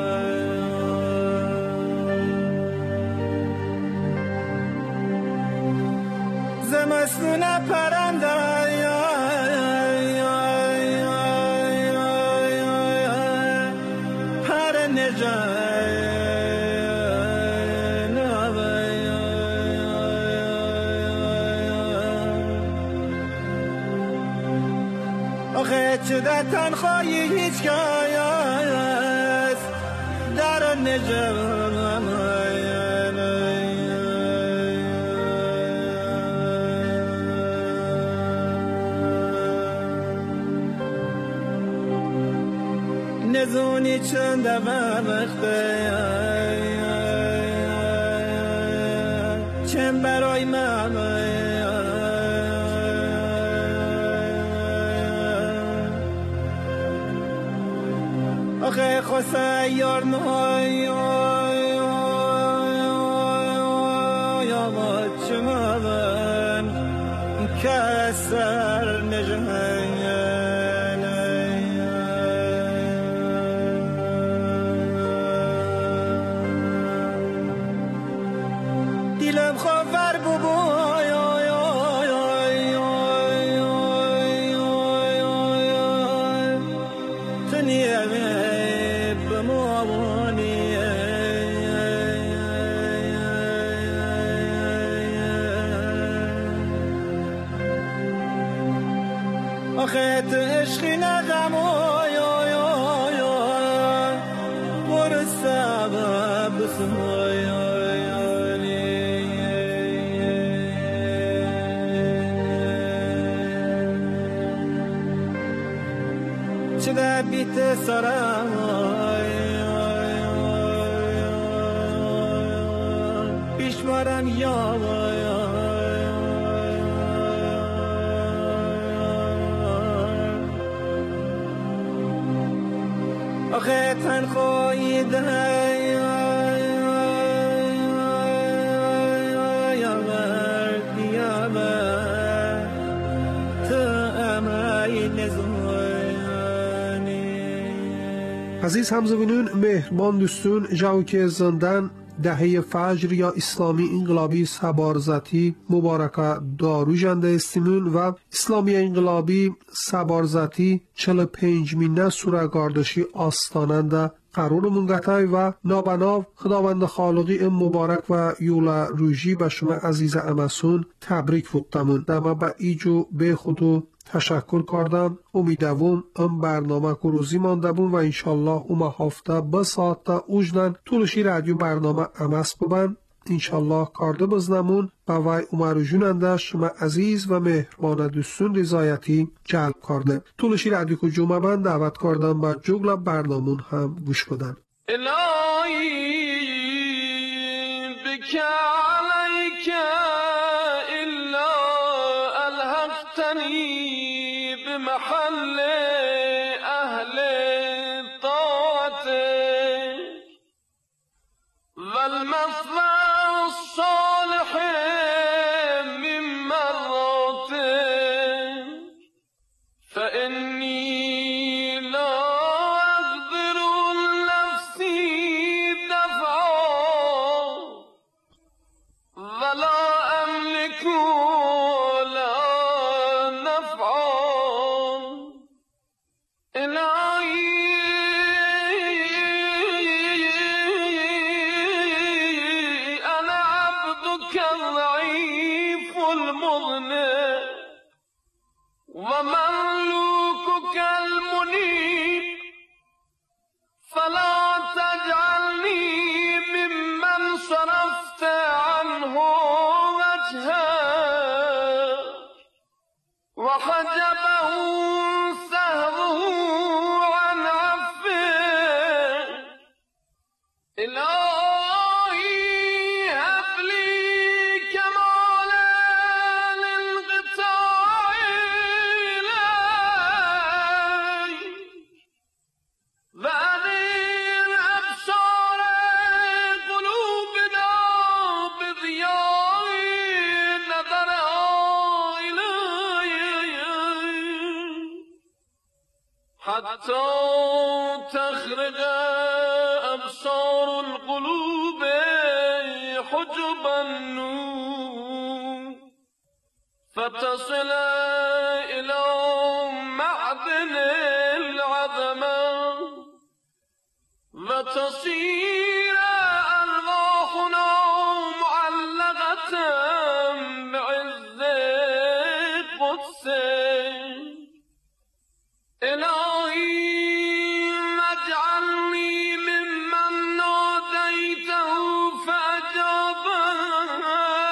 زمستون پرنده پر نجات آخه چه در تنخواهی هیچ کس در نجات نزونی چند وقته چند برای من آخه خواسته یار نهای یا ما چمن کسر نجهن دیلم خبر ببو آخه تو عشقی ندم برو سبب چه در بیت سرم بیشمارم یا آخه تنخواهی ده یا مرد یا مرد تو امای نزانی. عزیز حمزه بونون مهربان دوستون جاو که زندن دهه فجر یا اسلامی انقلابی سبارزتی مبارکه دارو جنده استیمون و اسلامی انقلابی سبارزتی چل و پنج مینه سورگاردشی آستاننده قرون منگتای و نابناو خداوند خالقی ام مبارک و یولا روژی به شما عزیز امسون تبریک فوتمون دما با ایجو به خودو تشکر کردم. امیدوارم ام برنامه کو روزی مانده بون و انشالله اوما هفته به ساعت تا اوجدن طولشی رادیو برنامه امس ببن. انشالله کارده بزنمون با وی اومارو جوننده شما عزیز و مهربان دوستون رضایتی جلب کرده. طولشی رادیو کو جمعه بند دعوت کردم با جگل برنامون هم گوش بدن. الهی بک علیک الا الحقتنی بمحل اهل طاعتک والمثوى الصالح من مراتك فإني لا أقدر لنفسي دفعا ولا أملك لا نفعا إلهي أنا عبدك الضعيف المذنب ومملوكك المنيب فلا تجعلني ممن صرفت عنه وجهك وحجبه سهوه عن عفوك إلهي هب لي كمالا للانقطاع إليك وأنير أبصار قلوبنا بضياء نظرها إليك حتى تخرج أبصار القلوب حجب النور فتصل إلى معدن العظمة وتصير أرواحنا معلقة بعز قدسك إلهي اجعلني ممن ناديته فأجابك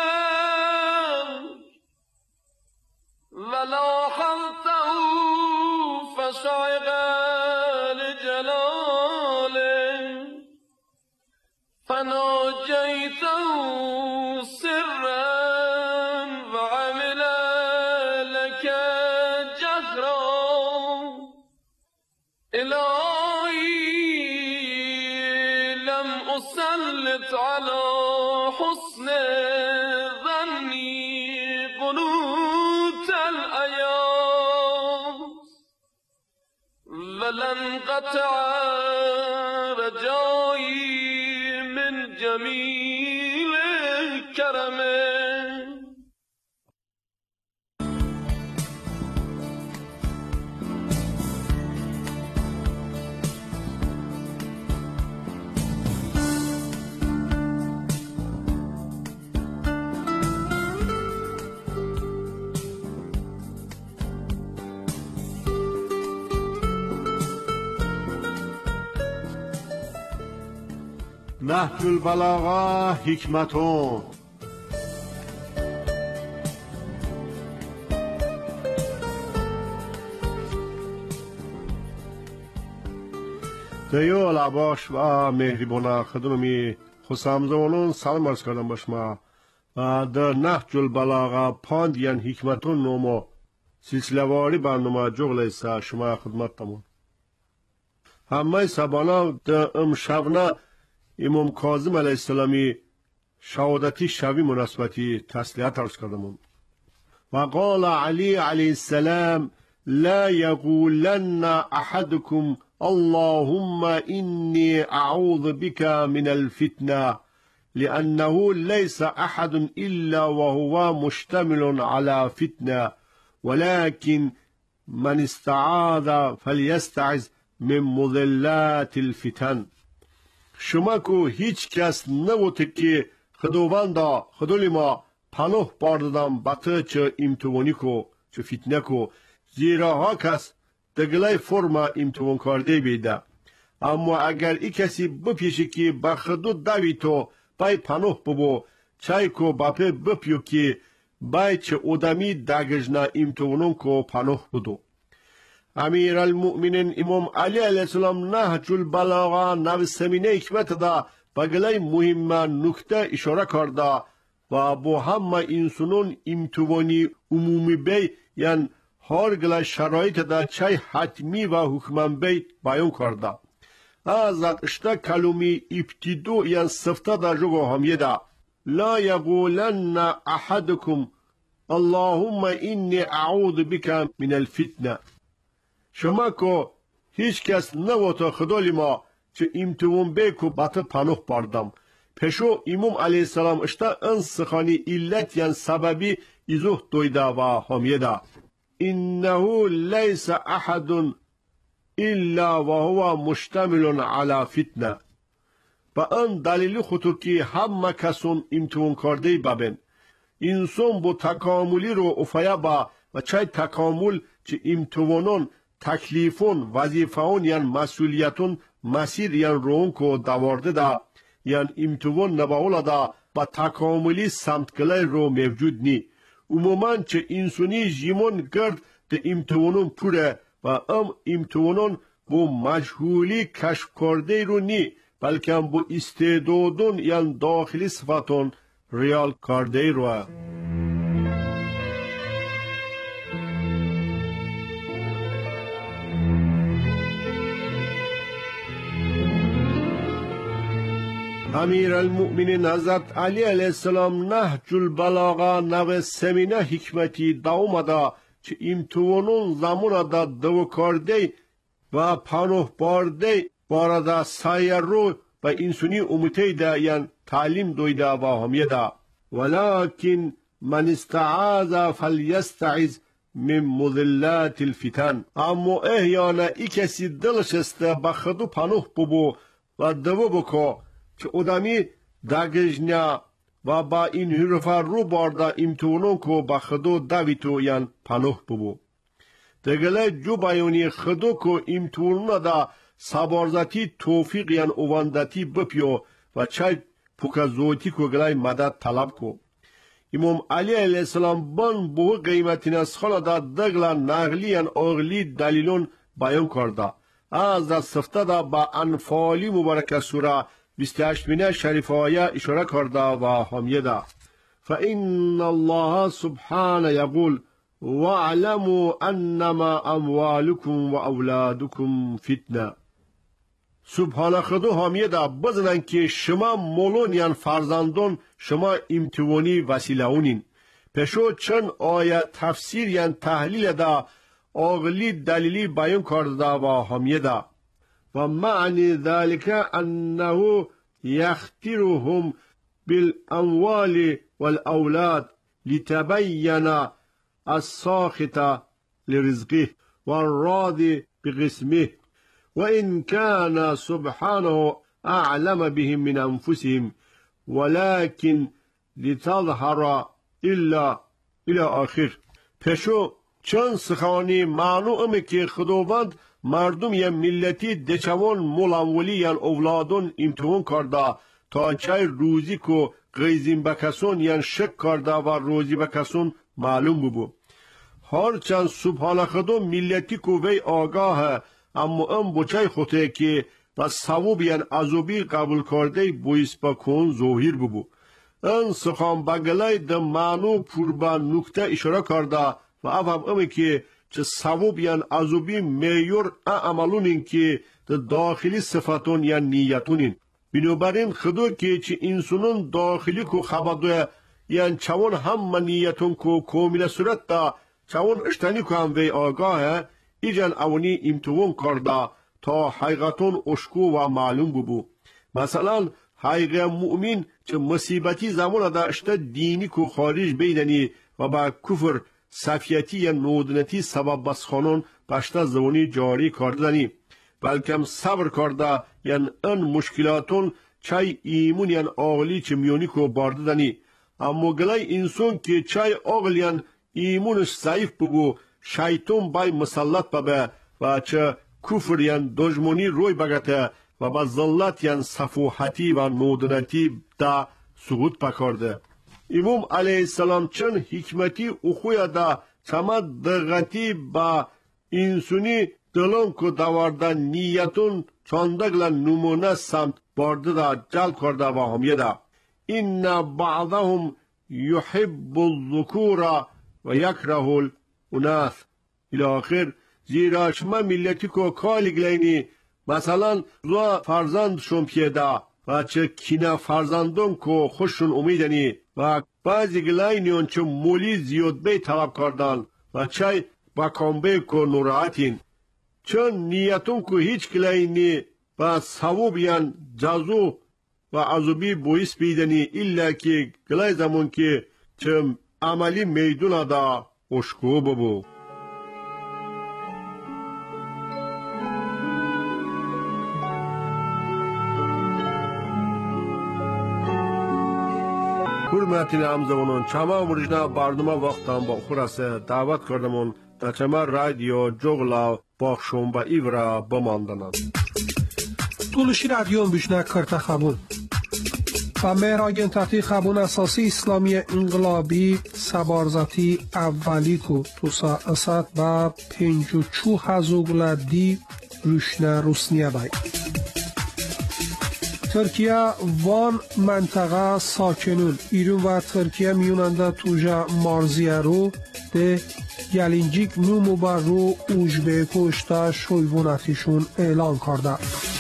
ولاحظته فصعق لجلاله فناجيته سرا وعمل لك جهرا إلهي لم أسلط على حسن ظني قنوت الأياس ولن قطع رجائي من جميل كرمك نهج البلاغه حکمتون دیو لباش و مهربانه خدممی خسامزوانون سلام عرض کردم باشما و در نهج البلاغه پاندیان حکمتون نومو سلسله واری برنامه جغل ایسا شما خدمت تمون همه سبانا در امشبنا امام کاظم علیه السلامی شهادتی شوی مناسبتی تسلیت عرض کردم و قال علی علیه السلام لا يقولن احدكم اللهم إني أعوذ بك من الفتنة لأنه ليس أحد إلا وهو مشتمل على فتنة ولكن من استعاذ فليستعذ من مضلات الفتن. شما کو هیچ کس نبوده که خداوندا خدای ما پناه باردم بطه چه امتحانی کو چه فتنه کو زیرا ها کس دگلای فرما امتوان کرده بیده. اما اگر ای کسی بپیشی که بخدو دوی تو بای پناه ببو چای کو باپه بپیو که بای چه ادمی دگجنا امتوانون کو پناه بدو. امیر المؤمنین امام علی علیه السلام نهج البلاغه نو سمینه حکمت دا بگلای مهم نکته اشاره کرده و با همه انسانون امتوانی عمومی بی یعنی هر گله شرایط دا چای حتمی و حکمان بی بیان کرده. از اشتا کلمی ابتدو یعنی صفته دا جگو همیه دا لا یقولن احدکم اللهم اینی اعوذ بک من الفتنه. شما که هیچ کس نوتا خدالی ما چه امتوان بی که باته پناه بردم. پشو امام علیه السلام اشتا انسخانی علت یعنی سببی ایزوه دویده و همیه دا انه لیس احد الا و هو مشتمل على فتنه. با ان دلیل خودو که همه کسون امتوان کرده ببین. انسان با تکاملی رو افایه با و چای تکامل چه امتوانون تکلیفون وظیفهون یعنی مسئولیتون مسیر یعنی رون کو دوارده دا یعنی امتوان نباولا دا با تکاملی سمتگلای رو موجود نی. عموما چه انسانی جیمون گرد ده امتوانون پوره و ام امتوانون با مجهولی کشف کرده رو نی بلکه هم با استعدادون یعنی داخلی صفتون ریال کرده رو. امیر المؤمنین حضرت علی علیه السلام نهج البلاغه نو سمینه حکمتی دا دا چه امتوانون زمان دا دو کرده و پناه بارده بارده سایر رو و انسانی امته دا یعنی تعلیم دویده و همیه دا ولكن من استعاذ فلیستعذ من مذلات الفتن. اما احیانا ای کسی دلش است بخدو پناه ببو و دو بکو که ادمی دگجنیا و با این حرفا رو بارده امتوانون که با خدو دویتو یعن پناه ببو. دگله جو بیانی خدو که امتوانون دا سبارزتی توفیق یعن اواندتی بپیو و چای پوکازوتی که گلای مدد طلب کو. امام علی علیه السلام بان بو قیمتی نسخال دا دگله نغلی یعن اغلی دلیلون بیان کرده. از دا صفته دا با انفالی مبارک سوره بیست و هشتمین شریف آیه اشاره کرده و همیه ده فإن الله سبحانه یقول واعلموا انما اموالكم و اولادكم فتنه. سبحانه خدا همیه ده بزنن که شما مولون یعن فرزندون شما امتوانی وسیله اونین. پشو چند آیه تفسیر یعن تحلیل ده آغلی دلیلی بیان کرده و همیه ده ومعنى ذلك أنه يخترهم بالأموال والأولاد لتبين الساخط لرزقه والراضي بقسمه وإن كان سبحانه أعلم بهم من أنفسهم ولكن لتظهر إلا إلى آخر. پشو چند سخانی معنومه که خداوند مردم یه ملتی دچوان مولانولی یعن اولادون امتحان کرده تا چای روزی که غیزین بکسون یعن شک کرده و روزی بکسون معلوم ببو. هرچند سبحانه خدا ملتی که وی آگاه اما ام بچای خوده که و ثواب یعن عذابی قبول کرده بویس بکن ظاهر ببو. این سخان بگلای ده معنو پوربا نکته اشاره کرده و افهم امی که چه ثواب یعن عذابی میور اعمالونین که داخلی صفتون یعن نیتونین. بنابراین خدا که چه انسانون داخلی کو خبردوه یعن چون هم نیتون کو کامل صورت دا چون اشتنی کو هم وی آگاه ایجان اونی امتوان کرده تا حقیقتون اشکو و معلوم ببو. مثلا حقیق مؤمن چه مصیبتی زمان دا اشتا دینی کو خارج بیدنی و با کفر صفیتی یا نودنتی سبب بس خانون پشتا زوانی جاری کردنی بلکه هم صبر کرده یعنی ان مشکلاتون چای ایمون یعنی آغلی چه میونی کو بارددنی. اما گلای انسان که چای آغل یعنی ایمونش ضعیف بگو شیطان بای مسلط ببه و چه کفر یان دشمنی روی بگته و با ذلت یان صفوحتی و نودنتی دا سقوط پکارده. امام علیه السلام چند حکمتی اخویا دا چمد دقتی با انسونی دلون که دواردن نیتون چاندگل نمونه سمت بارده دا جل کرده و همیه دا این بعضهم یحب الذکور و یکره الاناث الى آخر. زیرا شما ملتی که کالی گلینی مثلا زو فرزند شون پیدا و چه کینا فرزندون که خوششون امیدنی و بعضی گلینیون چه مولی زیاد بی طلب کردن و چه با کامبه که نوراحتین چون نیتون که هیچ گلینی و ثواب یان جازو و عذوبی بویس بیدنی الا که گلی زمون که چه عملی میدون دا اشکو ببو. حرمتین همزمانان چما مریجنا برنامه وقتم با خورسه دعوت کردمون تا چما رادیو جغلا باخشون با ایورا بماندنند. طولشی رادیو بیشنک کرتا خبون و مهراگن تحتی خبون اساسی اسلامی انقلابی سبارزتی اولی کو توسا اسد و پنجو چو هزوگل دی روشنه روسنیه بای ترکیه وان منطقه ساکنون ایرون و ترکیه میوننده توجه مارزیه رو ده گلینجیک نومو بر رو اوجبه کشته شویبونتیشون اعلان کرده.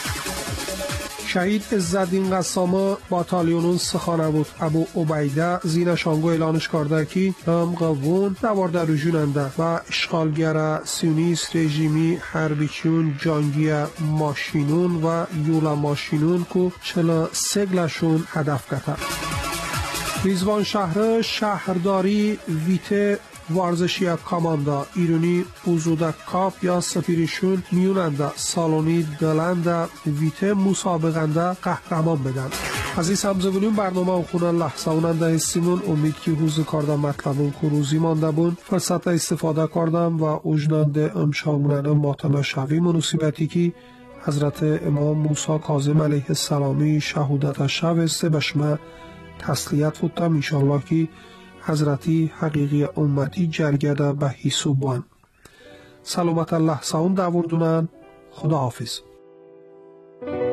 شهید عزالدین قسامه باتالیونون سخانه بود ابو عبیده زینشانگو اعلانش کرده که هم قوون دوارده رجوننده و اشغالگر سیونیست رژیمی حربیچون جانگی ماشینون و یولا ماشینون که چلا سگلشون هدف کتا. ریزوان شهر شهرداری ویته ورزشی کاماندا ایرانی اوزودا کاپ یا سفیرشون میوننده سالونی دلنده ویته مسابقنده قهرمان بدن. عزیز همزبونیم برنامه و خونه لحظه اوننده هستیمون امید که روز کردم مطلبون که روزی مانده بون فرصت استفاده کردم و اجنانده امشامونن ماتم شوی منوسیبتی که حضرت امام موسی کاظم علیه السلامی شهودت شو است بشمه تسلیت فوتم انشاءالله که حضرتی حقیقی امتی جرگده به حیثوبان. سلامت الله ساون داوردونن. خدا حافظ.